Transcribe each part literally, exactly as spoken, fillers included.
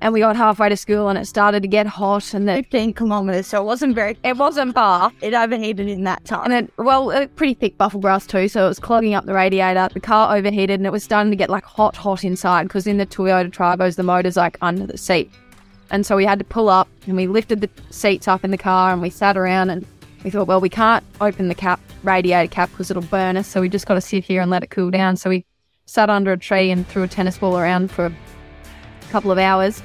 And we got halfway to school and it started to get hot and the fifteen kilometres, so it wasn't very, it wasn't far. it overheated in that time. And it, well, a pretty thick buffel grass too, so it was clogging up the radiator. The car overheated and it was starting to get like hot, hot inside because in the Toyota Tribos, the motor's like under the seat. And so we had to pull up and we lifted the seats up in the car and we sat around and we thought, well, we can't open the cap, radiator cap because it'll burn us, so we just got to sit here and let it cool down. So we sat under a tree and threw a tennis ball around for a couple of hours.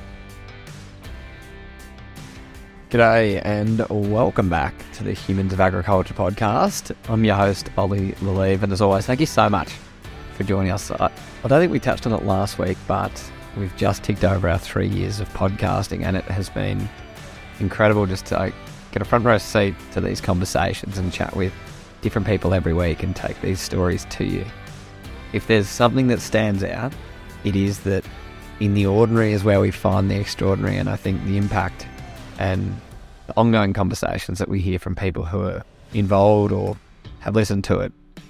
G'day and welcome back to the Humans of Agriculture podcast. I'm your host, Ollie Lalive, and as always, thank you so much for joining us. I, I don't think we touched on it last week, but we've just ticked over our three years of podcasting, and it has been incredible just to like, get a front row seat to these conversations and chat with different people every week and take these stories to you. If there's something that stands out, it is that in the ordinary is where we find the extraordinary, and I think the impact and the ongoing conversations that we hear from people who are involved or have listened to it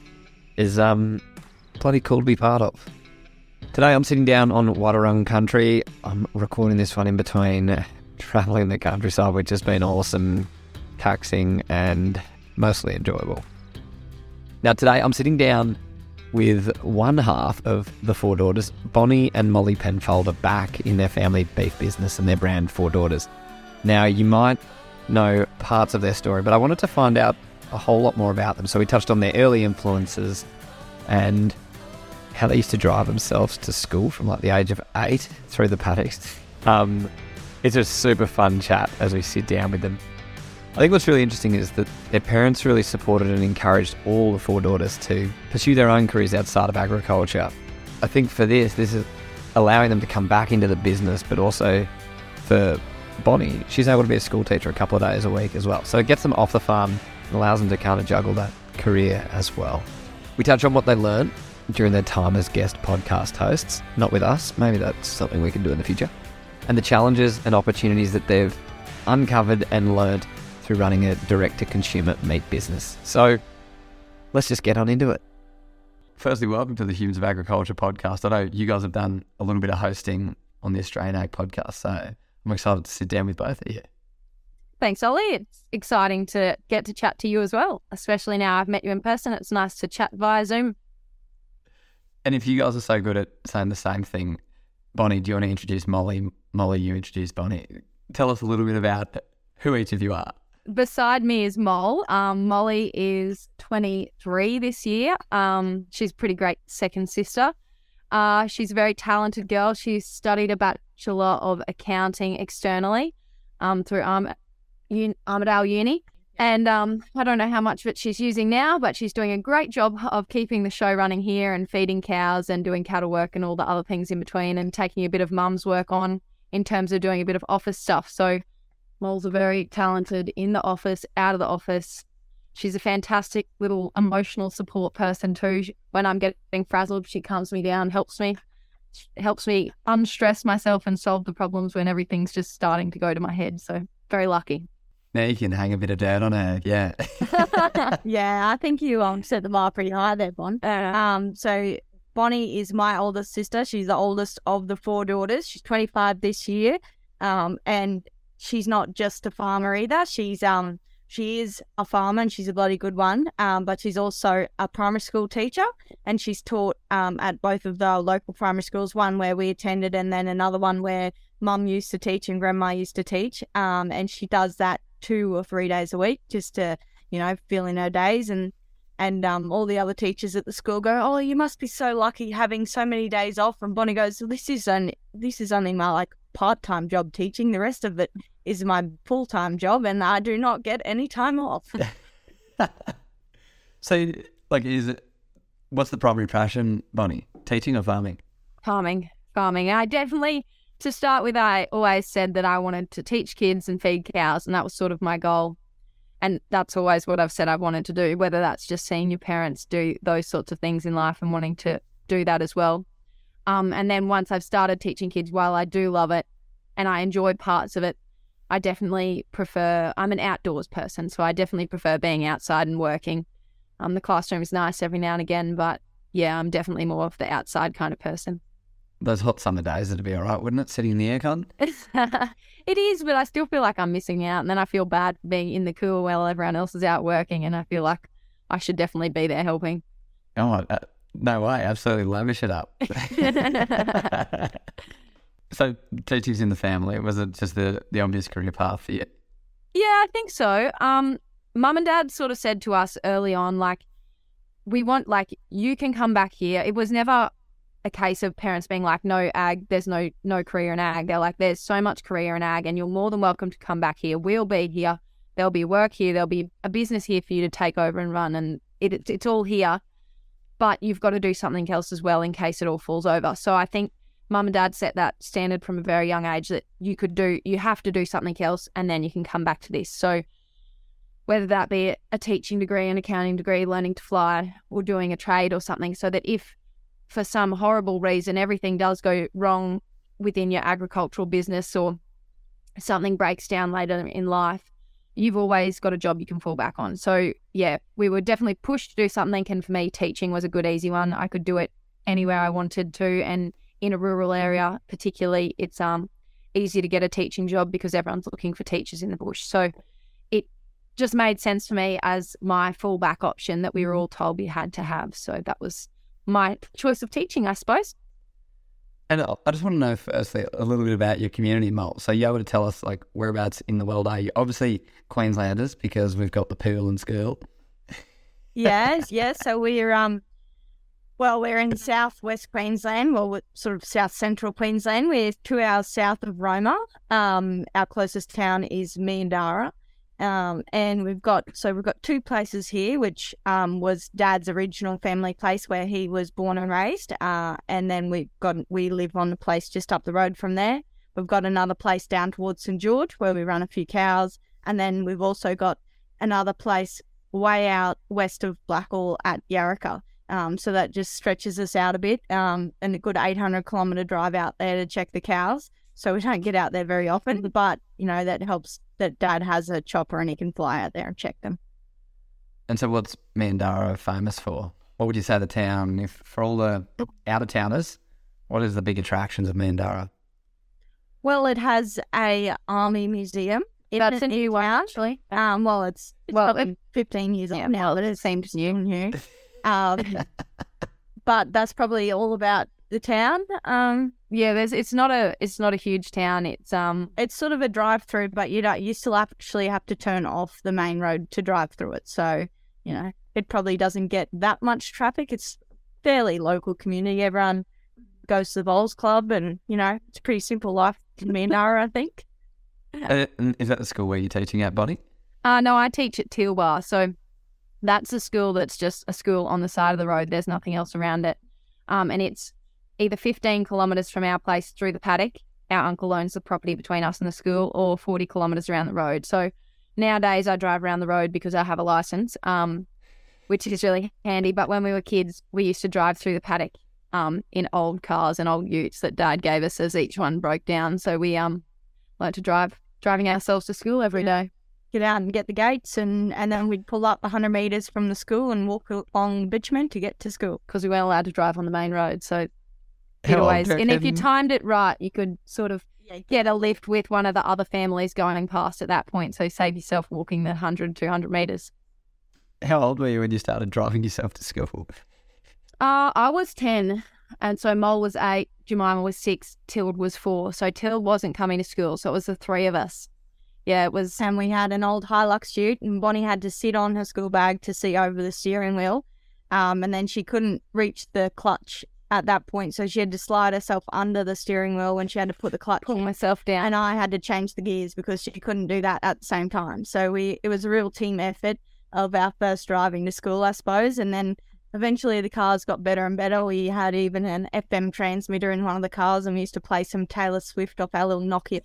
is um bloody cool to be part of. Today I'm sitting down on Wadawurrung country. I'm recording this one in between travelling the countryside, which has been awesome, taxing and mostly enjoyable. Now today I'm sitting down with one half of the Four Daughters. Bonnie and Molly Penfold are back in their family beef business and their brand Four Daughters. Now you might know parts of their story, but I wanted to find out a whole lot more about them. So we touched on their early influences and how they used to drive themselves to school from like the age of eight through the paddocks. Um, it's a super fun chat as we sit down with them. I think what's really interesting is that their parents really supported and encouraged all the four daughters to pursue their own careers outside of agriculture. I think for this, this is allowing them to come back into the business, but also for Bonnie, she's able to be a school teacher a couple of days a week as well. So it gets them off the farm and allows them to kind of juggle that career as well. We touch on what they learned during their time as guest podcast hosts, not with us, maybe that's something we can do in the future, and the challenges and opportunities that they've uncovered and learned through running a direct-to-consumer meat business. So let's just get on into it. Firstly, welcome to the Humans of Agriculture podcast. I know you guys have done a little bit of hosting on the Australian Ag podcast, so I'm excited to sit down with both of you. Thanks, Ollie. It's exciting to get to chat to you as well, especially now I've met you in person. It's nice to chat via Zoom. And if you guys are so good at saying the same thing, Bonnie, do you want to introduce Molly? Molly, you introduce Bonnie. Tell us a little bit about who each of you are. Beside me is Mol. Um, Molly is twenty-three this year. Um, she's a pretty great second sister. Uh, she's a very talented girl. She's studied a Bachelor of Accounting externally um, through Arm- Un- Armidale Uni. And um, I don't know how much of it she's using now, but she's doing a great job of keeping the show running here and feeding cows and doing cattle work and all the other things in between and taking a bit of mum's work on in terms of doing a bit of office stuff. So Mol's are very talented in the office, out of the office. She's a fantastic little emotional support person too. When I'm getting frazzled, she calms me down, helps me, helps me unstress myself and solve the problems when everything's just starting to go to my head. So very lucky. Now you can hang a bit of dirt on her, yeah. Yeah, I think you um set the bar pretty high there, Bon. Uh, Um, so Bonnie is my oldest sister. She's the oldest of the four daughters. She's twenty-five this year, um, and she's not just a farmer either. She's um she is a farmer and she's a bloody good one. Um, but she's also a primary school teacher, and she's taught um at both of the local primary schools. One where we attended, and then another one where Mum used to teach and Grandma used to teach. Um, and she does that two or three days a week just to, you know, fill in her days. And and um, all the other teachers at the school go, oh, you must be so lucky having so many days off. And Bonnie goes, this is only, this is only my like part-time job teaching. The rest of it is my full-time job, and I do not get any time off. So, like, is it, what's the primary passion, Bonnie? Teaching or farming? farming, farming. I definitely, to start with, I always said that I wanted to teach kids and feed cows, and that was sort of my goal. And that's always what I've said I've wanted to do, whether that's just seeing your parents do those sorts of things in life and wanting to do that as well. Um, and then once I've started teaching kids, while I do love it and I enjoy parts of it, I definitely prefer, I'm an outdoors person, so I definitely prefer being outside and working. Um, the classroom is nice every now and again, but yeah, I'm definitely more of the outside kind of person. those hot summer days, it'd be all right, wouldn't it, sitting in the aircon? It is, but I still feel like I'm missing out. And then I feel bad being in the cool while everyone else is out working. And I feel like I should definitely be there helping. Oh, uh, no way. Absolutely lavish it up. So teaching's in the family. Was it just the, the obvious career path for you? Yeah, I think so. Um, Mum and Dad sort of said to us early on, like, we want, like, you can come back here. It was never a case of parents being like, no ag, there's no no career in ag. They're like, there's so much career in ag and you're more than welcome to come back here. We'll be here. There'll be work here. There'll be a business here for you to take over and run, and it, it it's all here. But you've got to do something else as well in case it all falls over. So I think Mum and Dad set that standard from a very young age that you could do, you have to do something else and then you can come back to this. So whether that be a teaching degree, an accounting degree, learning to fly, or doing a trade or something, so that if for some horrible reason everything does go wrong within your agricultural business or something breaks down later in life, you've always got a job you can fall back on. So yeah, we were definitely pushed to do something, and for me teaching was a good easy one. I could do it anywhere I wanted to, and in a rural area particularly, it's um easy to get a teaching job because everyone's looking for teachers in the bush. So it just made sense for me as my fallback option that we were all told we had to have. So that was my choice of teaching, I suppose. And I just want to know firstly a little bit about your community, Mol. So you able to tell us like whereabouts in the world are you? Obviously Queenslanders, because we've got the pool and school. Yes, yes. So we're um, well, we're in southwest Queensland. Well, we're sort of south central Queensland. We're two hours south of Roma. Um, our closest town is Meandarra. Um, and we've got, so we've got two places here, which um, was Dad's original family place where he was born and raised. Uh, and then we've got, we live on the place just up the road from there. We've got another place down towards St George where we run a few cows. And then we've also got another place way out west of Blackall at Yarraka. Um, so that just stretches us out a bit, um, and a good eight hundred kilometre drive out there to check the cows. So we don't get out there very often, but, you know, that helps that Dad has a chopper and he can fly out there and check them. And so what's Meandarra famous for? What would you say the town, if for all the out-of-towners, what is the big attractions of Meandarra? Well, it has a army museum. That's a new one, actually. Um, well, it's, it's well, probably fifteen years yeah, old now, but it seems new. new. Um, but that's probably all about the town. Um, yeah, there's it's not a it's not a huge town. It's um it's sort of a drive through, but you don't you still actually have to turn off the main road to drive through it. So, you know, it probably doesn't get that much traffic. It's fairly local community. Everyone goes to the bowls club, and you know, it's a pretty simple life in Meandarra, I think. Uh, is that the school where you're teaching at, Bonnie? Uh no, I teach at Tealbar, so that's a school that's just a school on the side of the road. There's nothing else around it, um, and it's either fifteen kilometres from our place through the paddock. Our uncle owns the property between us and the school, or forty kilometres around the road. So nowadays I drive around the road because I have a licence, um, which is really handy. But when we were kids, we used to drive through the paddock um, in old cars and old utes that Dad gave us as each one broke down. So we um like to drive, driving ourselves to school every day. Get out and get the gates, and, and then we'd pull up one hundred metres from the school and walk along bitumen to get to school. Because we weren't allowed to drive on the main road, so How it always, old do you and if you reckon- timed it right, you could sort of get a lift with one of the other families going past at that point, so save yourself walking the one hundred, two hundred metres. How old were you when you started driving yourself to school? Uh, I was ten, and so Mol was eight, Jemima was six, Tild was four, so Tild wasn't coming to school, so it was the three of us. Yeah, it was. And we had an old Hilux ute, and Bonnie had to sit on her school bag to see over the steering wheel, um, and then she couldn't reach the clutch at that point, so she had to slide herself under the steering wheel when she had to put the clutch Pull in. myself down. And I had to change the gears because she couldn't do that at the same time. So we it was a real team effort of our first driving to school, I suppose. And then eventually the cars got better and better. We had even an F M transmitter in one of the cars, and we used to play some Taylor Swift off our little Nokia.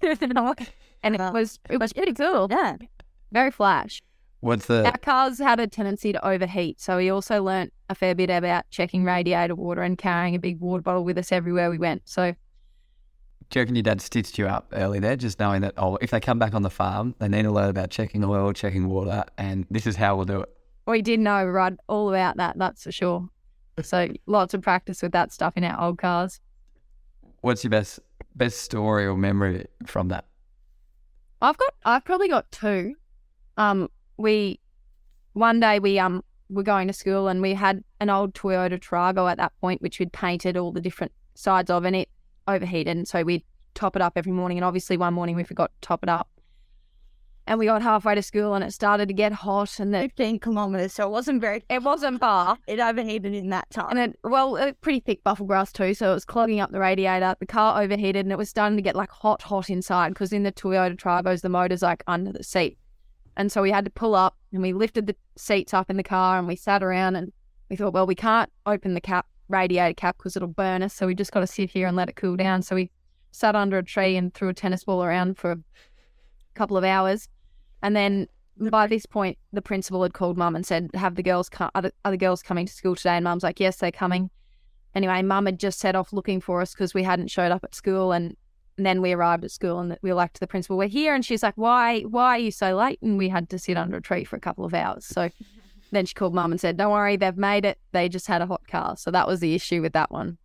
And it was it was pretty cool. Yeah. Very flash. What's the Our cars had a tendency to overheat, so we also learnt a fair bit about checking radiator water and carrying a big water bottle with us everywhere we went. So, do you reckon your dad stitched you up early there, just knowing that, oh, if they come back on the farm, they need to learn about checking oil, checking water, and this is how we'll do it? we did know right all about that, that's for sure. So lots of practice with that stuff in our old cars. what's your best best story or memory from that? I've got, I've probably got two. Um, we, one day we um were going to school and we had an old Toyota Tarago at that point, which we'd painted all the different sides of, and it overheated, and so we'd top it up every morning. And obviously one morning we forgot to top it up, and we got halfway to school and it started to get hot, and the, fifteen kilometres, so it wasn't very, it wasn't far. it overheated in that time. And it, well, a pretty thick buffel grass too, so it was clogging up the radiator. The car overheated and it was starting to get like hot, hot inside, because in the Toyota Tragos, the motor's like under the seat. And so we had to pull up and we lifted the seats up in the car and we sat around and we thought, well, we can't open the cap, radiator cap, because it'll burn us. So we just got to sit here and let it cool down. So we sat under a tree and threw a tennis ball around for a couple of hours. And then by this point, the principal had called Mum and said, have the girls come, are the, are the girls coming to school today? And Mum's like, yes, they're coming. Anyway, Mum had just set off looking for us because we hadn't showed up at school. And, and then we arrived at school and we were like to the principal, we're here. And she's like, why, why are you so late? And we had to sit under a tree for a couple of hours. So then she called Mum and said, don't worry, they've made it. They just had a hot car. So that was the issue with that one.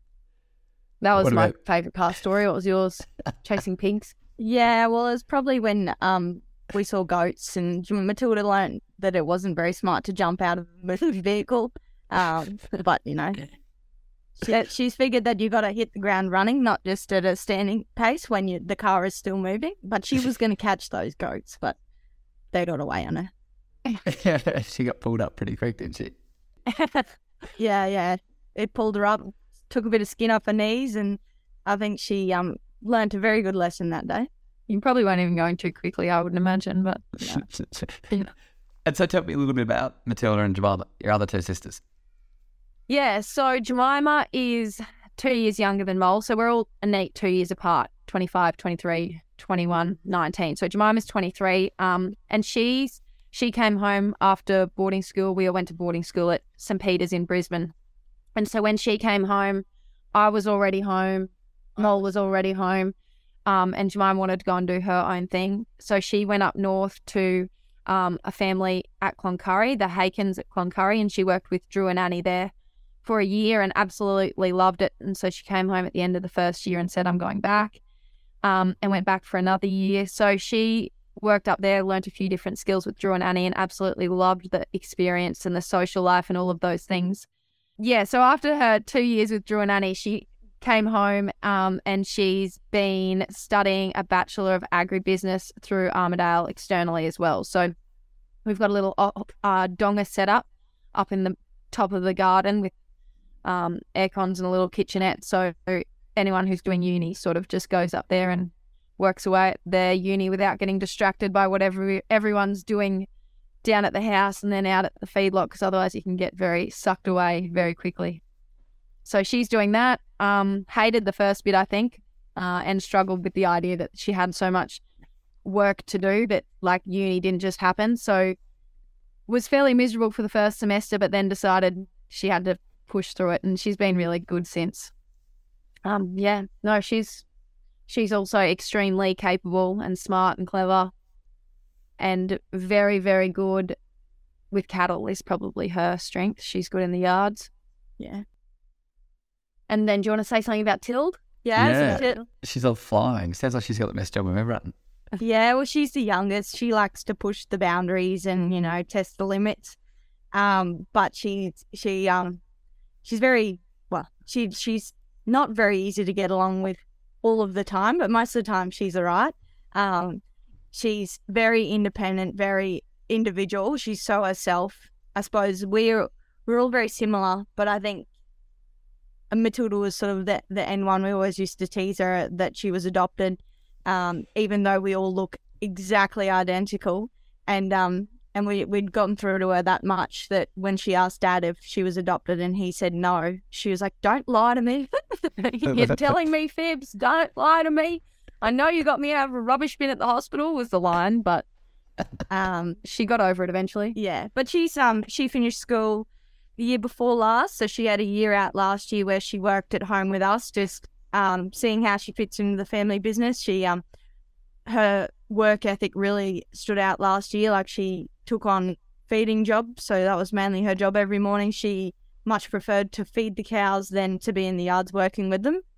That was What my about- favourite car story. What was yours? Chasing pigs? Yeah, well, it was probably when um we saw goats, and Matilda learned that it wasn't very smart to jump out of a vehicle. Um, but you know, she, she's figured that you got to hit the ground running, not just at a standing pace when you the car is still moving. But she was going to catch those goats, but they got away on her. She got pulled up pretty quick, didn't she? Yeah, yeah, it pulled her up, took a bit of skin off her knees, and I think she um learned a very good lesson that day. You probably weren't even going too quickly, I wouldn't imagine, but yeah. And so tell me a little bit about Matilda and Jemima, your other two sisters. Yeah, so Jemima is two years younger than Mole, so we're all a neat two years apart, twenty-five, twenty-three, twenty-one, nineteen. So Jemima's twenty-three, um, and she's she came home after boarding school. We all went to boarding school at St Peter's in Brisbane. And so when she came home, I was already home, Mole was already home, um, and Jemima wanted to go and do her own thing. So she went up north to um, a family at Cloncurry, the Hakens at Cloncurry, and she worked with Drew and Annie there for a year and absolutely loved it. And so she came home at the end of the first year and said, I'm going back, um, and went back for another year. So she worked up there, learnt a few different skills with Drew and Annie, and absolutely loved the experience and the social life and all of those things. Yeah, so after her two years with Drew and Annie, she came home um, and she's been studying a Bachelor of Agribusiness through Armidale externally as well. So we've got a little uh, donga set up up in the top of the garden with um, air cons and a little kitchenette. So anyone who's doing uni sort of just goes up there and works away at their uni without getting distracted by whatever everyone's doing down at the house and then out at the feedlot, because otherwise you can get very sucked away very quickly. So she's doing that. Um, hated the first bit, I think, uh, and struggled with the idea that she had so much work to do that like uni didn't just happen. So was fairly miserable for the first semester, but then decided she had to push through it, and she's been really good since. Um, yeah, no, she's she's also extremely capable and smart and clever, and very, very good with cattle is probably her strength. She's good in the yards. Yeah. And then do you want to say something about Tild? Yeah. Yeah. so- She's all flying. Sounds like she's got the best job of everyone. Yeah, well, she's the youngest. She likes to push the boundaries and, you know, test the limits. Um, but she's she um she's very well. She she's not very easy to get along with all of the time, but most of the time she's all right. Um, she's very independent, very individual. She's so herself. I suppose we're we're all very similar, but I think Matilda was sort of the the N one. We always used to tease her that she was adopted. Um, even though we all look exactly identical, and um, and we we'd gotten through to her that much that when she asked Dad if she was adopted and he said no, she was like, "Don't lie to me. You're telling me fibs. Don't lie to me. I know you got me out of a rubbish bin at the hospital," was the line, but um, She got over it eventually. yeah. But she's um she finished school the year before last, so she had a year out last year where she worked at home with us, just um seeing how she fits into the family business. She um her work ethic really stood out last year. Like, she took on feeding jobs, so that was mainly her job every morning. She much preferred to feed the cows than to be in the yards working with them.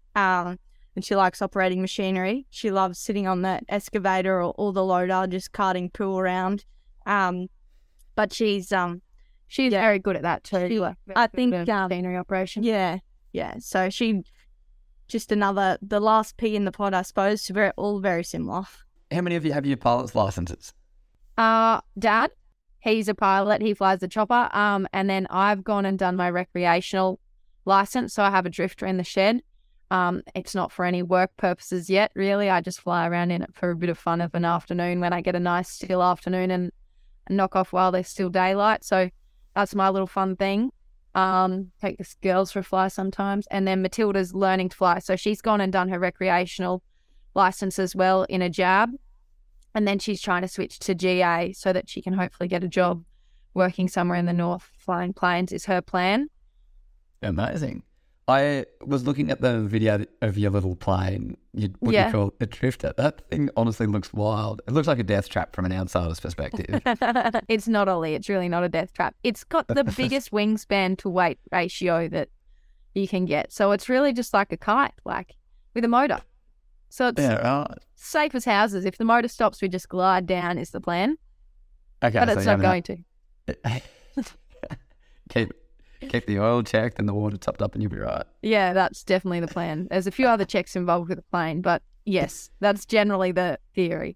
Um, and she likes operating machinery. She loves sitting on the excavator or, or the loader, just carting poo around. Um, but she's um, She's Yeah. very good at that too. She- like, I the- think, the um, machinery operation. yeah, yeah. So she just another the last pea in the pod, I suppose. Very all very similar. How many of you have your pilot's licenses? Uh, Dad, he's a pilot. He flies the chopper. Um, and then I've gone and done my recreational license. So I have a drifter in the shed. Um, it's not for any work purposes yet, really. I just fly around in it for a bit of fun of an afternoon when I get a nice still afternoon and, and knock off while there's still daylight. So that's my little fun thing. Um, take the girls for a fly sometimes. And then Matilda's learning to fly. So she's gone and done her recreational license as well in a jab. And then she's trying to switch to G A so that she can hopefully get a job working somewhere in the north. Flying planes is her plan. Amazing. I was looking at the video of your little plane, you, what Yeah. you call a drifter. That thing honestly looks wild. It looks like a death trap from an outsider's perspective. It's not, Ollie. It's really not a death trap. It's got the biggest wingspan to weight ratio that you can get. So it's really just like a kite, like with a motor. So it's Yeah, right. safe as houses. If the motor stops, we just glide down is the plan. Okay, But so it's you not haven't going to. had- keep keep the oil checked and the water topped up, and you'll be right. Yeah, that's definitely the plan. There's a few other checks involved with the plane, but yes, that's generally the theory.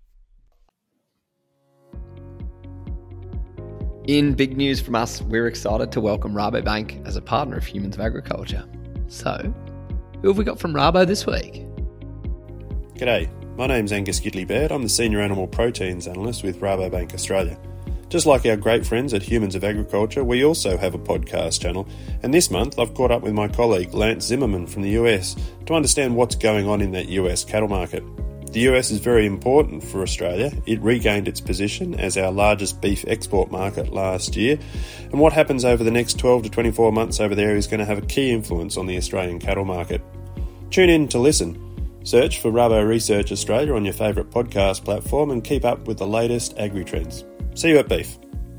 In big news from us, we're excited to welcome Rabobank as a partner of Humans of Agriculture. So, who have we got from Rabo this week? G'day, my name's Angus Gidley-Baird. I'm the Senior Animal Proteins Analyst with Rabobank Australia. Just like our great friends at Humans of Agriculture, we also have a podcast channel, and this month I've caught up with my colleague Lance Zimmerman from the U S to understand what's going on in that U S cattle market. The U S is very important for Australia. It regained its position as our largest beef export market last year, and what happens over the next twelve to twenty-four months over there is going to have a key influence on the Australian cattle market. Tune in to listen. Search for Rabo Research Australia on your favourite podcast platform and keep up with the latest agri-trends. See you at Beef.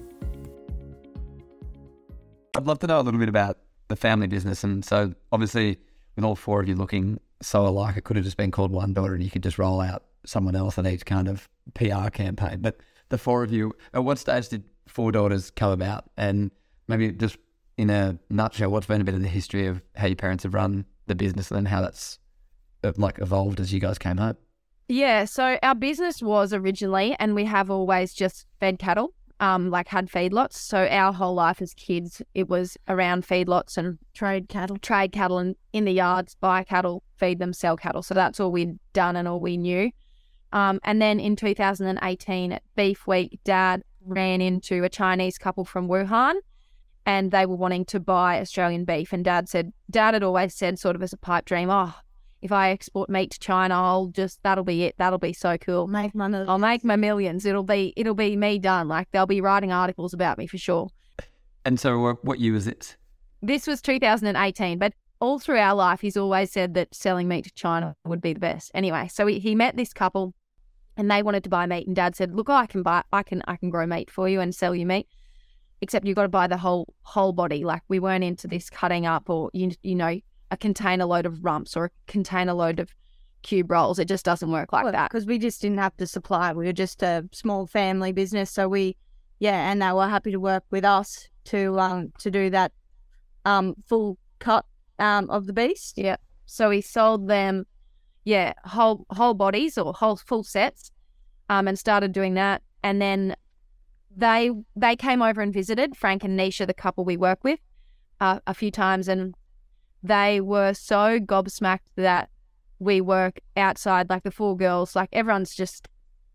I'd love to know a little bit about the family business. And so, obviously, with all four of you looking so alike, it could have just been called One Daughter and you could just roll out someone else in each kind of P R campaign. But the four of you, at what stage did Four Daughters come about? And maybe just in a nutshell, what's been a bit of the history of how your parents have run the business and then how that's uh, like evolved as you guys came home? Yeah, so our business was originally, and we have always just fed cattle, um, like had feedlots. So our whole life as kids, it was around feedlots and Trade cattle. trade cattle and in the yards, buy cattle, feed them, sell cattle. So that's all we'd done and all we knew. Um, and then in two thousand eighteen at Beef Week, Dad ran into a Chinese couple from Wuhan, and they were wanting to buy Australian beef. And Dad said, Dad had always said sort of as a pipe dream, oh, if I export meat to China, I'll just, that'll be it. That'll be so cool. Make money. I'll make my millions. It'll be, it'll be me done. Like they'll be writing articles about me for sure. And so, what- what year was it? This was two thousand eighteen, but all through our life, he's always said that selling meat to China would be the best. Anyway, so he, he met this couple and they wanted to buy meat, and Dad said, look, I can buy, I can, I can grow meat for you and sell you meat, except you've got to buy the whole, whole body. Like we weren't into this cutting up or, you, you know, a container load of rumps or a container load of cube rolls. It just doesn't work like that. Because we just didn't have to supply. We were just a small family business. So we, yeah, and they were happy to work with us to um to do that um full cut um of the beast. Yeah. So he sold them, yeah, whole whole bodies or whole full sets, um, and started doing that. And then they they came over and visited Frank and Nisha, the couple we work with, uh, a few times, and they were so gobsmacked that we work outside, like the four girls, like everyone's just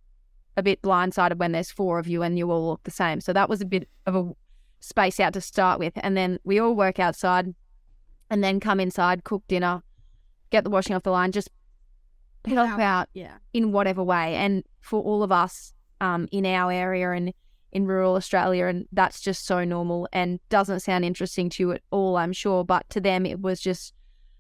a bit blindsided when there's four of you and you all look the same. So that was a bit of a space out to start with. And then we all work outside and then come inside, cook dinner, get the washing off the line, just help out Yeah. in whatever way. And for all of us um, in our area and in rural Australia, and that's just so normal and doesn't sound interesting to you at all, I'm sure, but to them it was just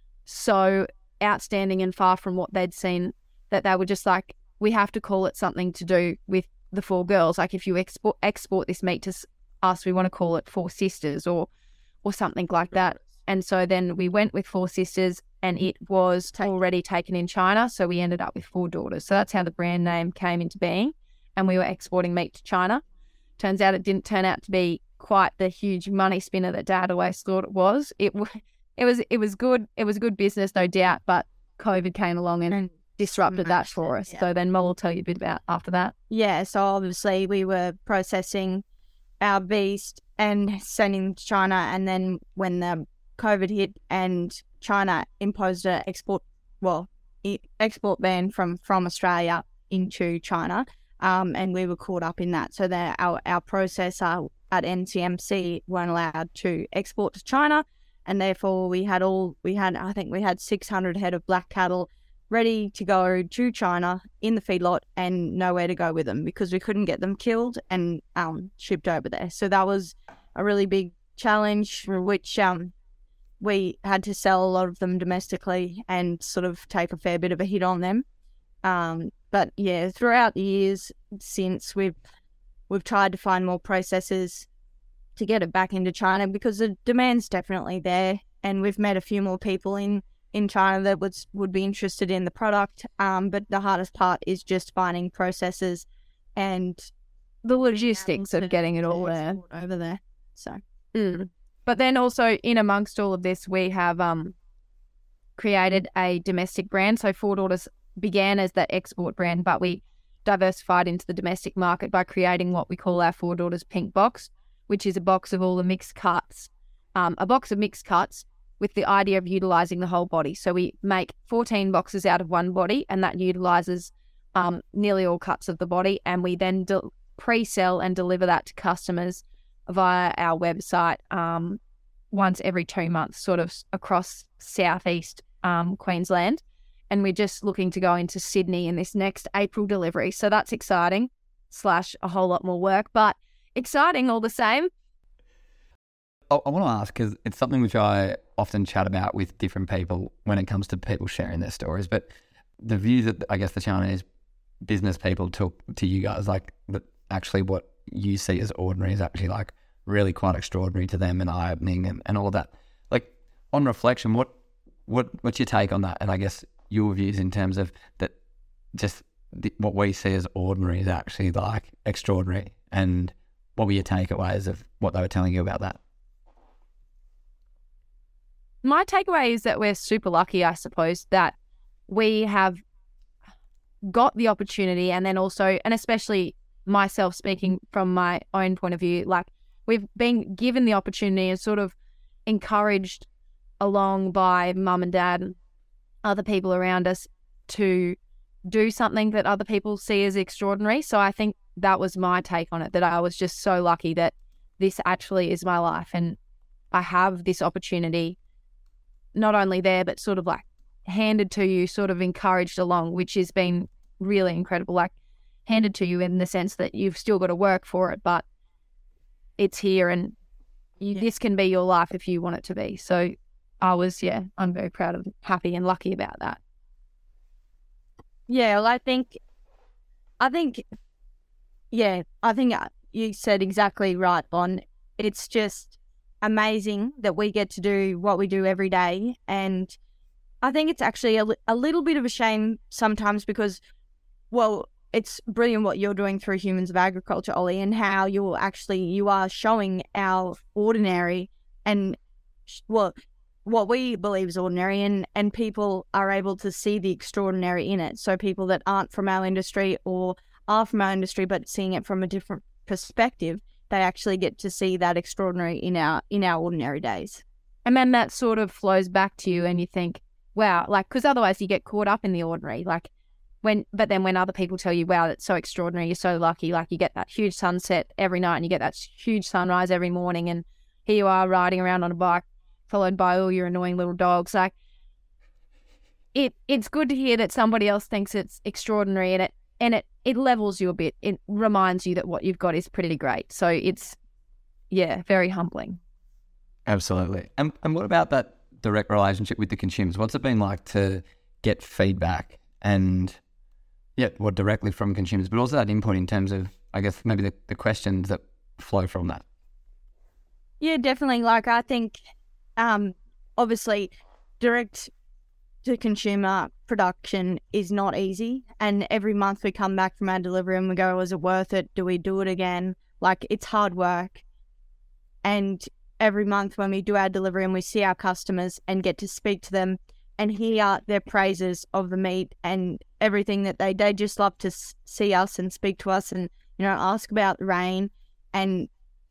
so outstanding and far from what they'd seen that they were just like, we have to call it something to do with the four girls. Like if you export export this meat to us, we want to call it Four Sisters or or something like that. And so then we went with Four Sisters, and it was already taken in China. So we ended up with Four Daughters. So that's how the brand name came into being. And we were exporting meat to China. Turns out it didn't turn out to be quite the huge money spinner that Dad always thought it was. It, it was it was good. It was a good business, no doubt, but COVID came along and disrupted that for us. Yeah. So then Mo will tell you a bit about after that. Yeah, so obviously we were processing our beast and sending to China, and then when the COVID hit and China imposed an export, well, export ban from, from Australia into China, um, and we were caught up in that. So that our, our processor at N C M C weren't allowed to export to China, and therefore we had all, we had, I think we had six hundred head of black cattle ready to go to China in the feedlot and nowhere to go with them because we couldn't get them killed and um, shipped over there. So that was a really big challenge, for which um, we had to sell a lot of them domestically and sort of take a fair bit of a hit on them. Um, but yeah, throughout the years since, we've we've tried to find more processors to get it back into China because the demand's definitely there, and we've met a few more people in in China that would would be interested in the product. Um, but the hardest part is just finding processors and the logistics of getting it all there over there. So, mm. But then also in amongst all of this, we have um created a domestic brand. So Four Daughters began as the export brand, but we diversified into the domestic market by creating what we call our Four Daughters Pink Box, which is a box of all the mixed cuts, um, a box of mixed cuts with the idea of utilising the whole body. So we make fourteen boxes out of one body, and that utilises um, nearly all cuts of the body, and we then de- pre-sell and deliver that to customers via our website um, once every two months, sort of across southeast um, Queensland. And we're just looking to go into Sydney in this next April delivery. So that's exciting, slash a whole lot more work, but exciting all the same. I, I want to ask, because it's something which I often chat about with different people when it comes to people sharing their stories, but the view that I guess the Chinese business people took to you guys, like that actually what you see as ordinary is actually like really quite extraordinary to them and eye-opening and, and all of that. Like on reflection, what what what's your take on that? And I guess your views in terms of that, just the, what we see as ordinary is actually like extraordinary, and what were your takeaways of what they were telling you about that? My takeaway is that we're super lucky, I suppose, that we have got the opportunity, and then also, and especially myself speaking from my own point of view, like we've been given the opportunity and sort of encouraged along by mum and dad and other people around us to do something that other people see as extraordinary. So I think that was my take on it, that I was just so lucky that this actually is my life and I have this opportunity not only there, but sort of like handed to you, sort of encouraged along, which has been really incredible. Like handed to you in the sense that you've still got to work for it, but it's here, and you, yeah. this can be your life if you want it to be. So I was, yeah, I'm very proud of, happy and lucky about that. Yeah, well, I think, I think, yeah, I think you said exactly right, Bon. It's just amazing that we get to do what we do every day. And I think it's actually a, a little bit of a shame sometimes because, well, it's brilliant what you're doing through Humans of Agriculture, Ollie, and how you're actually, you are showing our ordinary and, well, what we believe is ordinary, and, and people are able to see the extraordinary in it. So people that aren't from our industry or are from our industry but seeing it from a different perspective, they actually get to see that extraordinary in our in our ordinary days. And then that sort of flows back to you and you think, wow, like, because otherwise you get caught up in the ordinary. Like when, but then when other people tell you, wow, that's so extraordinary, you're so lucky, like you get that huge sunset every night and you get that huge sunrise every morning, and here you are riding around on a bike followed by all your annoying little dogs. Like it, it's good to hear that somebody else thinks it's extraordinary, and it, and it, it levels you a bit. It reminds you that what you've got is pretty great. So it's, yeah, very humbling. Absolutely. And and what about that direct relationship with the consumers? What's it been like to get feedback and, yeah, well, directly from consumers, but also that input in terms of, I guess, maybe the, the questions that flow from that? Yeah, definitely. Like, I think um, obviously direct to consumer production is not easy. And every month we come back from our delivery and we go, was it worth it? Do we do it again? Like, it's hard work. And every month when we do our delivery and we see our customers and get to speak to them and hear their praises of the meat and everything that they, they just love to see us and speak to us and, you know, ask about the rain. And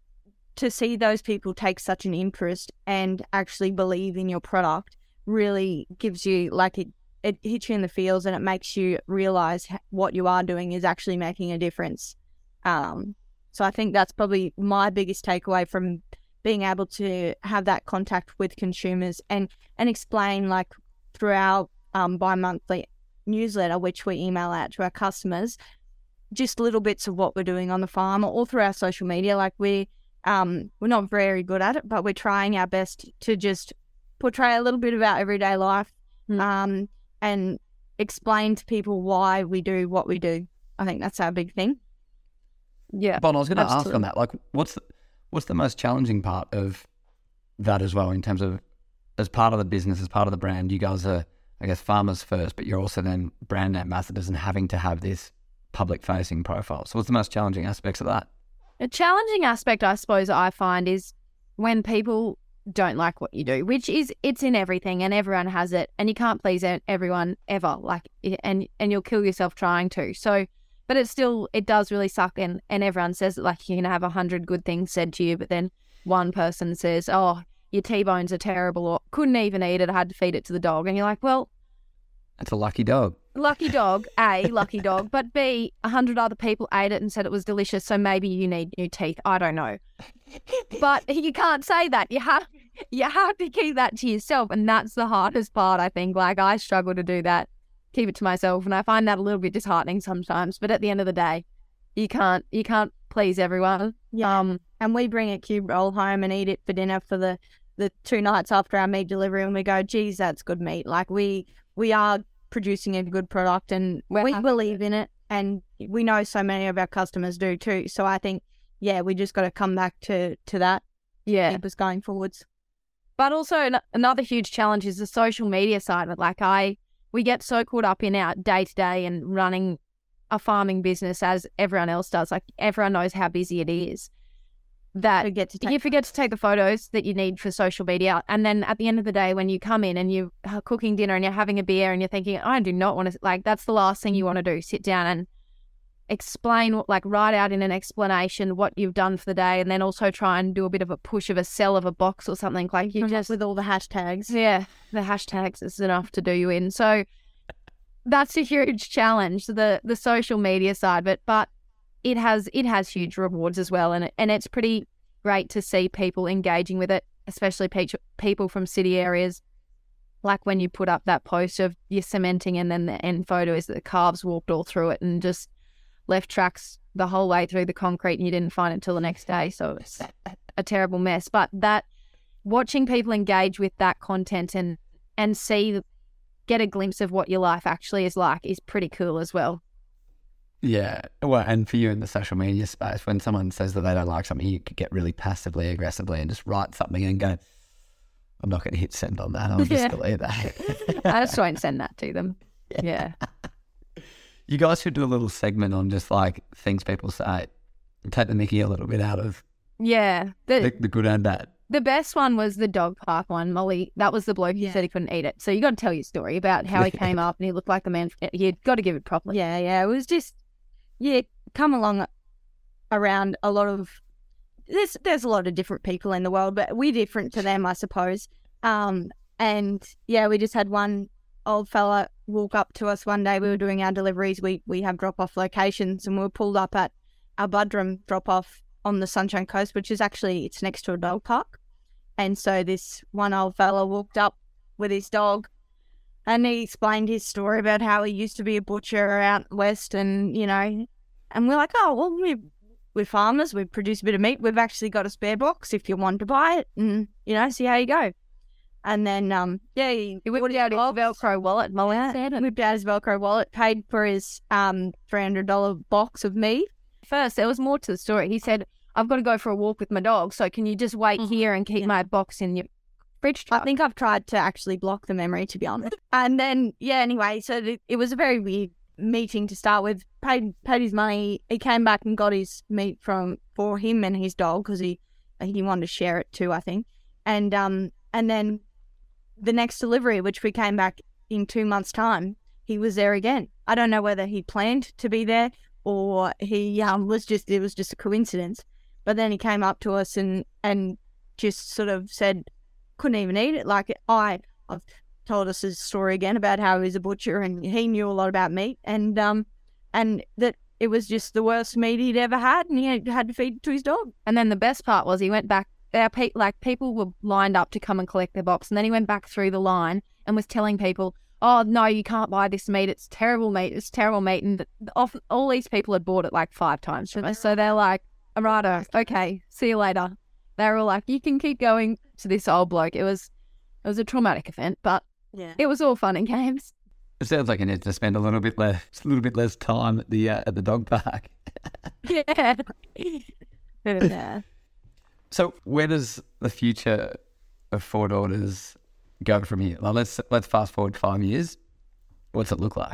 to see those people take such an interest and actually believe in your product really gives you, like, it, it hits you in the feels and it makes you realize what you are doing is actually making a difference. Um, so I think that's probably my biggest takeaway from being able to have that contact with consumers and, and explain, like, through our um, bi-monthly newsletter, which we email out to our customers, just little bits of what we're doing on the farm or all through our social media. Like, we, um, we're not very good at it, but we're trying our best to just portray a little bit of our everyday life mm. um, and explain to people why we do what we do. I think that's our big thing. Yeah. Bon, I was going to ask on that, like, what's the, what's the most challenging part of that as well, in terms of, as part of the business, as part of the brand, you guys are, I guess, farmers first, but you're also then brand ambassadors and having to have this public-facing profile. So what's the most challenging aspects of that? A challenging aspect, I suppose, I find is when people don't like what you do, which is, it's in everything and everyone has it and you can't please everyone ever, like, and and you'll kill yourself trying to. So, but it's still, it does really suck, and, and everyone says that, like, you can have a hundred good things said to you, but then one person says, oh, your T-bones are terrible, or couldn't even eat it, I had to feed it to the dog. And you're like, well, it's a lucky dog. Lucky dog, A, lucky dog, but B, a hundred other people ate it and said it was delicious, so maybe you need new teeth. I don't know. But you can't say that. You have you have to keep that to yourself, and that's the hardest part, I think. Like, I struggle to do that, keep it to myself, and I find that a little bit disheartening sometimes. But at the end of the day, you can't you can't please everyone. Yeah. Um, and we bring a cube roll home and eat it for dinner for the, the two nights after our meat delivery, and we go, geez, that's good meat. Like, we we are producing a good product and We're we happy. believe in it, and we know so many of our customers do too. So I think, yeah, we just got to come back to, to that. Yeah. Keep us going forwards. But also an- another huge challenge is the social media side of it. Like, I, we get so caught up in our day to day and running a farming business as everyone else does. Like, everyone knows how busy it is, that forget to take- you forget to take the photos that you need for social media. And then at the end of the day, when you come in and you're cooking dinner and you're having a beer and you're thinking, I do not want to, like, that's the last thing you want to do. Sit down and explain, like, write out in an explanation what you've done for the day, and then also try and do a bit of a push of a sell of a box or something. Like, you just, with all the hashtags. Yeah, the hashtags is enough to do you in. So that's a huge challenge, the the social media side of it. But it has it has huge rewards as well, and it, and it's pretty great to see people engaging with it, especially pe- people from city areas. Like, when you put up that post of you're cementing, and then the end photo is that the calves walked all through it and just left tracks the whole way through the concrete, and you didn't find it until the next day. So it's a terrible mess. But that, watching people engage with that content and and see, get a glimpse of what your life actually is like, is pretty cool as well. Yeah, well, and for you in the social media space, when someone says that they don't like something, you could get really passively aggressively and just write something and go, I'm not going to hit send on that, I'll just Yeah. delete that. I just won't send that to them. Yeah. You guys should do a little segment on just, like, things people say, take the mickey a little bit out of Yeah. The, the, the good and bad. the best one was the dog park one, Molly. That was the bloke who Yeah. said he couldn't eat it. So you got to tell your story about how he came up and he looked like the man. You got to give it properly. Yeah, yeah. It was just, yeah, come along around a lot of, there's there's a lot of different people in the world, but we're different to them, I suppose. Um, and yeah, we just had one old fella walk up to us one day. We were doing our deliveries. We we have drop-off locations, and we were pulled up at our Budrum drop-off on the Sunshine Coast, which is actually, it's next to a dog park. And so this one old fella walked up with his dog, and he explained his story about how he used to be a butcher out west, and, you know, and we're like, oh, well, we, we're farmers, we produce a bit of meat, we've actually got a spare box if you want to buy it, and, you know, see how you go. And then, um, yeah, he, He whipped out his Velcro wallet, Molly said. and whipped out his Velcro wallet, paid for his um three hundred dollars box of meat. First, there was more to the story. He said, I've got to go for a walk with my dog, so can you just wait here and keep my box in your Fridge I truck. think I've tried to actually block the memory, to be honest. And then, yeah, anyway, so it, it was a very weird meeting to start with. Paid paid his money. He came back and got his meat from for him and his dog because he he wanted to share it too, I think. And um and then the next delivery, which we came back in two months' time, he was there again. I don't know whether he planned to be there or he um was just it was just a coincidence. But then he came up to us and and just sort of said, couldn't even eat it. Like I, I've told us his story again about how he was a butcher and he knew a lot about meat, and um, and that it was just the worst meat he'd ever had, and he had to feed it to his dog. And then the best part was he went back. Our pe- like people were lined up to come and collect their box, and then he went back through the line and was telling people, "Oh no, you can't buy this meat. It's terrible meat. It's terrible meat." And often, all these people had bought it like five times from us, so they're like, "Righto, okay, see you later." They were all like, "You can keep going to this old bloke." It was, it was a traumatic event, but Yeah, it was all fun and games. It sounds like you need to spend a little bit less, a little bit less time at the uh, at the dog park. Yeah. yeah. So, where does the future of Four Daughters go from here? Like, let's let's fast forward five years. What's it look like?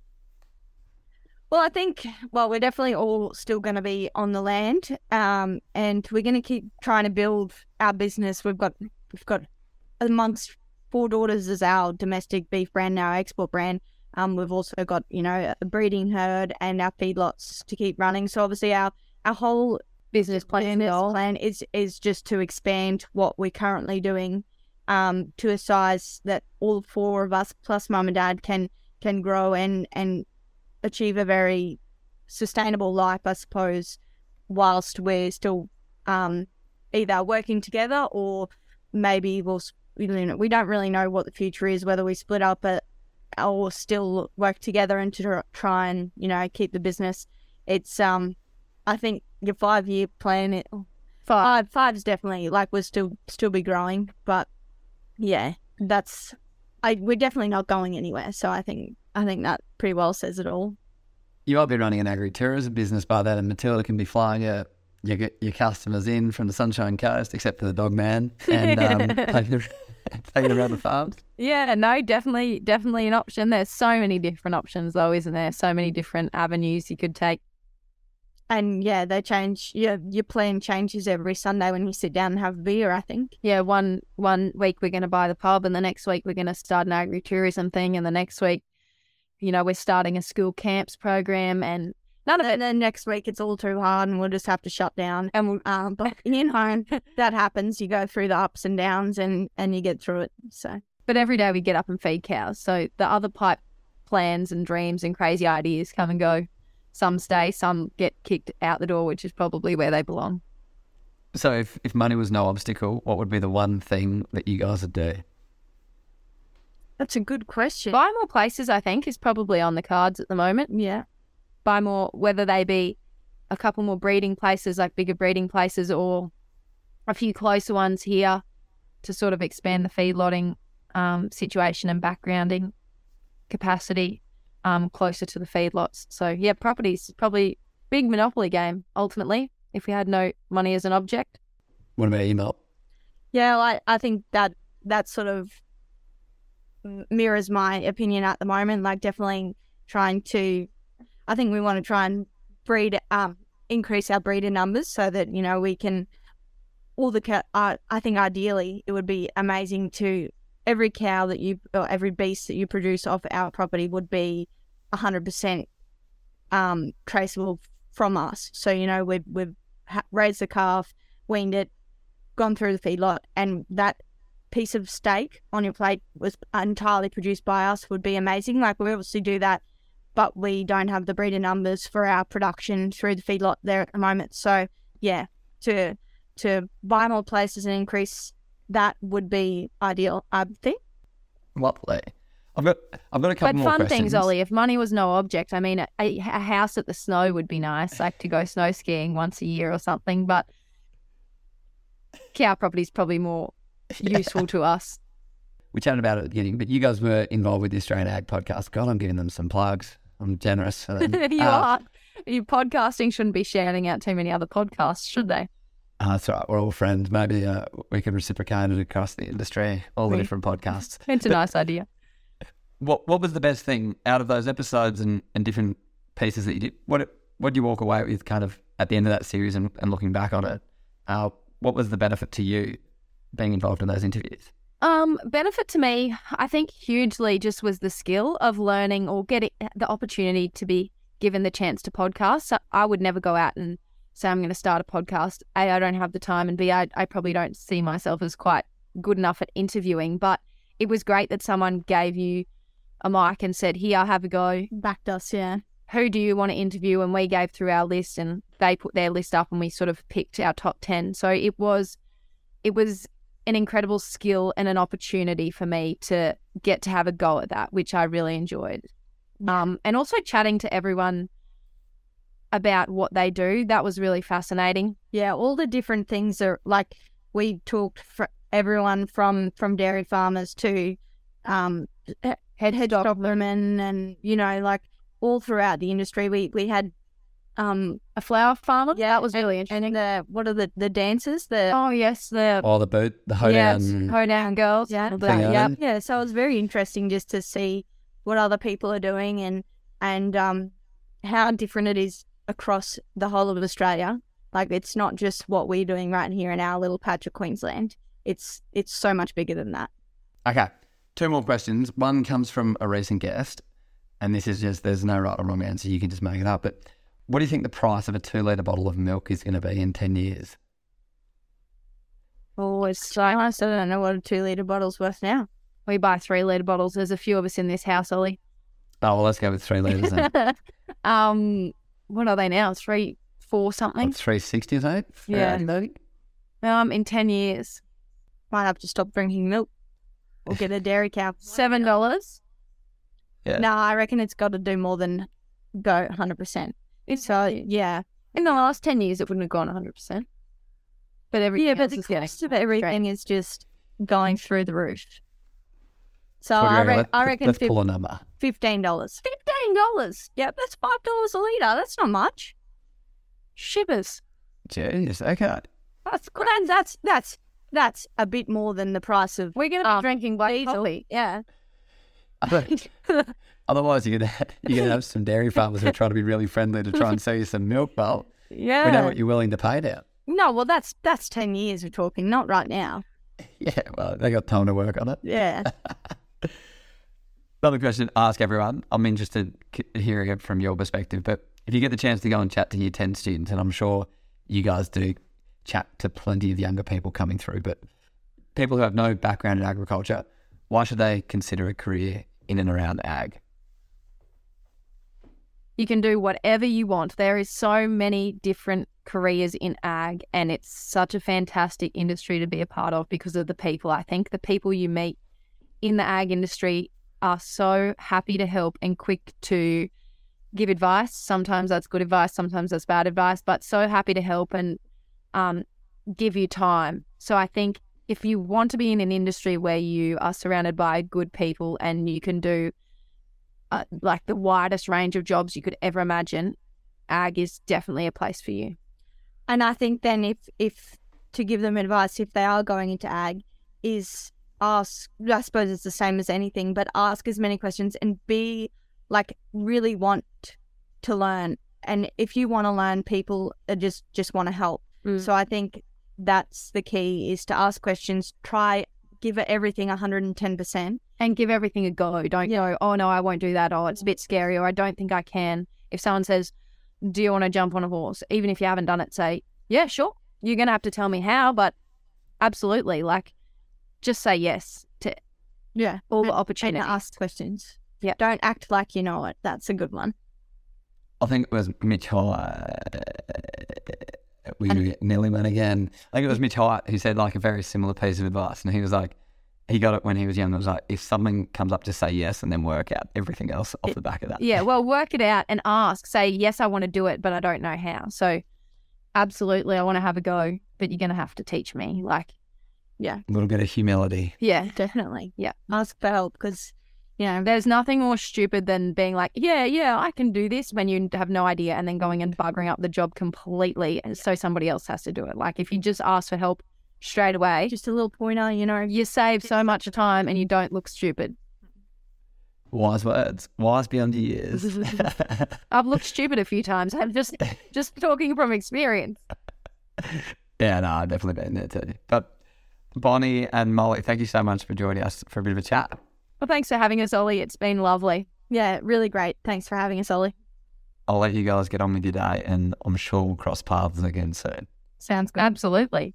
Well, I think, well, we're definitely all still going to be on the land, um, and we're going to keep trying to build our business. We've got, we've got amongst Four Daughters as our domestic beef brand, our export brand. Um, we've also got, you know, a breeding herd and our feedlots to keep running. So obviously our, our whole Business plan. business plan is, is just to expand what we're currently doing, um, to a size that all four of us plus mum and dad can, can grow and, and, achieve a very sustainable life, I suppose, whilst we're still um, either working together or maybe we'll, you know, we don't really know what the future is, whether we split up at, or still work together and to try and, you know, keep the business. It's, um, I think your five-year plan, it, five, five is definitely, like, we'll still, still be growing, but yeah, that's, I, we're definitely not going anywhere, so I think I think that pretty well says it all. You might be running an agri-tourism business by then, and Matilda can be flying your your, your customers in from the Sunshine Coast, except for the dog man, and um, taking taking around the farms. Yeah, no, definitely, definitely an option. There's so many different options, though, isn't there? So many different avenues you could take. And yeah, they change. Your your plan changes every Sunday when you sit down and have a beer, I think. Yeah, one one week we're going to buy the pub, and the next week we're going to start an agri-tourism thing, and the next week, you know, we're starting a school camps program, and none of it. And then next week it's all too hard, and we'll just have to shut down. And we'll, um, but you know, that happens. You go through the ups and downs, and and you get through it. So, But every day we get up and feed cows. So the other pipe plans and dreams and crazy ideas come and go. Some stay, some get kicked out the door, which is probably where they belong. So, if if money was no obstacle, what would be the one thing that you guys would do? that's a good question. Buy more places, I think, is probably on the cards at the moment. Yeah, Buy more, whether they be a couple more breeding places, like bigger breeding places, or a few closer ones here to sort of expand the feedlotting um, situation and backgrounding capacity um, closer to the feedlots. So, yeah, properties, probably big monopoly game, ultimately, if we had no money as an object. What about you, Mel? yeah. I I think that that sort of mirrors my opinion at the moment. Like, definitely trying to. I think we want to try and breed, um, increase our breeder numbers so that, you know, we can. All the cow. Uh, I think ideally it would be amazing to every cow that you or every beast that you produce off our property would be a hundred percent um traceable from us. So, you know, we've we've ha- raised the calf, weaned it, gone through the feedlot, and that piece of steak on your plate was entirely produced by us would be amazing. Like, we obviously do that, but we don't have the breeder numbers for our production through the feedlot there at the moment. So yeah, to to buy more places and increase that would be ideal, I think. Lovely. I've got I've got a couple But more fun questions. things, Ollie. If money was no object, I mean, a, a house at the snow would be nice, like to go snow skiing once a year or something. But cow property is probably more useful to us. We chatted about it at the beginning, but you guys were involved with the Australian Ag Podcast. God, I'm giving them some plugs. I'm generous. you Uh, are. Your podcasting shouldn't be shouting out too many other podcasts, should they? Uh, that's right. We're all friends. Maybe uh, we could reciprocate it across the industry, all the We- different podcasts. It's a But nice idea. What What was the best thing out of those episodes and, and different pieces that you did? What What did you walk away with kind of at the end of that series and, and looking back on it? Uh, what was the benefit to you being involved in those interviews? Um, benefit to me, I think hugely just was the skill of learning or getting the opportunity to be given the chance to podcast. So I would never go out and say I'm going to start a podcast. A, I don't have the time, and B, I, I probably don't see myself as quite good enough at interviewing. But it was great that someone gave you a mic and said, here, have a go. Backed us, yeah. Who do you want to interview? And we gave through our list, and they put their list up, and we sort of picked our top ten. So it was, it was an incredible skill and an opportunity for me to get to have a go at that, which I really enjoyed. Um, and also chatting to everyone about what they do. That was really fascinating. Yeah, all the different things are like we talked for everyone from from dairy farmers to um head head stockmen, and you know, like all throughout the industry. We we had um A flower farmer? yeah, That was really interesting. and the what are the the dancers the Oh, yes, the Or the boot, the hoedown. yes, hoedown girls. Yeah. all Thing that, on yeah. it. yeah. So it was very interesting just to see what other people are doing and and um how different it is across the whole of Australia. Like it's not just what we're doing right here in our little patch of Queensland. It's it's so much bigger than that. Okay, two more questions. One comes from a recent guest, and this is just, there's no right or wrong answer. You can just make it up. But what do you think the price of a two litre bottle of milk is going to be in ten years? Oh, it's so nice. I don't know what a two litre bottle's worth now. We buy three litre bottles. There's a few of us in this house, Ollie. Oh, well, let's go with three litres then. um, what are they now? Three, four something? What, three sixty, is it? Yeah. Um, in ten years, Might have to stop drinking milk or get a dairy cow. seven dollars. Yeah. No, I reckon it's got to do more than go one hundred percent. So, yeah. In the last ten years, it wouldn't have gone one hundred percent. But everything Yeah, but else the is getting cost of everything is just going through the roof. So What do you I, reckon? re- I Let- reckon Let's fif- pull a number. fifteen dollars. fifteen dollars? Yep, that's five dollars a litre. That's not much. shivers. Jeez, okay. That's that's that's that's, that's a bit more than the price of We're going to be Um, drinking black diesel. coffee. Yeah. Otherwise, you're going you're gonna have some dairy farmers who are trying to be really friendly to try and sell you some milk. Well, Yeah. we know what you're willing to pay now. No, well, that's that's ten years we're talking, not right now. Yeah, well, they got time to work on it. Yeah. Another question to ask everyone. I'm interested c- hearing it from your perspective, but if you get the chance to go and chat to your ten students, and I'm sure you guys do chat to plenty of younger people coming through, but people who have no background in agriculture, why should they consider a career in and around ag? You can do whatever you want. There is so many different careers in ag, and it's such a fantastic industry to be a part of because of the people. I think the people you meet in the ag industry are so happy to help and quick to give advice. Sometimes that's good advice, sometimes that's bad advice, but so happy to help and um, give you time. So I think if you want to be in an industry where you are surrounded by good people and you can do uh, like the widest range of jobs you could ever imagine, ag is definitely a place for you. And I think then if if to give them advice if they are going into ag is ask, I suppose it's the same as anything, but ask as many questions and be like really want to learn. And if you want to learn, people are just just want to help. Mm. So I think that's the key, is to ask questions, try, give it everything one hundred ten percent. And give everything a go. Don't go, oh no, I won't do that. Oh, it's a bit scary, or I don't think I can. If someone says, do you want to jump on a horse? Even if you haven't done it, say, yeah, sure. You're going to have to tell me how, but absolutely. Like, just say yes to Yeah. all the And opportunities. ask questions. Yeah. Don't act like you know it. That's a good one. I think it was Mitch Hyatt. We nearly went again. I think it was Mitch Hyatt who said like a very similar piece of advice, and he was like, he got it when he was young. It was like, if something comes up, just say yes, and then work out everything else off the back of that. Yeah, well, work it out and ask. Say, yes, I want to do it, but I don't know how. So, absolutely, I want to have a go, but you're going to have to teach me. Like, A little bit of humility. yeah, Definitely. Yeah. Ask for help, because You know, there's nothing more stupid than being like, yeah, yeah, I can do this when you have no idea, and then going and buggering up the job completely, and so somebody else has to do it. Like if you just ask for help straight away, Just a little pointer, you know. you save so much time and you don't look stupid. Wise words. Wise beyond your years. I've looked stupid a few times. I'm just just talking from experience. Yeah, no, I've definitely been there too. But Bonnie and Molly, thank you so much for joining us for a bit of a chat. Well, thanks for having us, Ollie. It's been lovely. Yeah, really great. Thanks for having us, Ollie. I'll let you guys get on with your day, and I'm sure we'll cross paths again soon. Sounds good. Absolutely.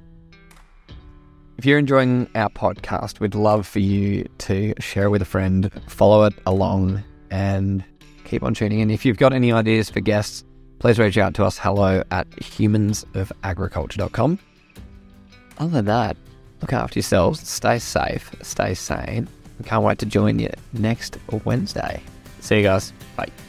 If you're enjoying our podcast, we'd love for you to share it with a friend, follow it along, and keep on tuning in. If you've got any ideas for guests, please reach out to us, hello at humans of agriculture dot com. Other than that, look after yourselves, stay safe, stay sane. We can't wait to join you next Wednesday. See you guys. Bye.